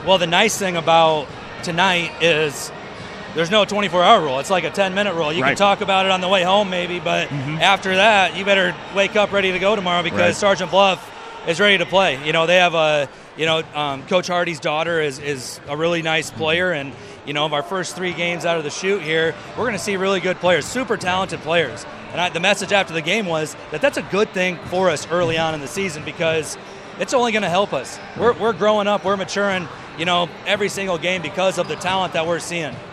Well, the nice thing about tonight is there's no 24-hour rule. It's like a 10-minute rule. You can talk about it on the way home maybe, but after that, you better wake up ready to go tomorrow because Sergeant Bluff is ready to play. They have Coach Hardy's daughter is a really nice player, and of our first 3 games out of the chute here, we're going to see really good players, super talented players. And the message after the game was that that's a good thing for us early on in the season because it's only going to help us. We're growing up, we're maturing, every single game because of the talent that we're seeing.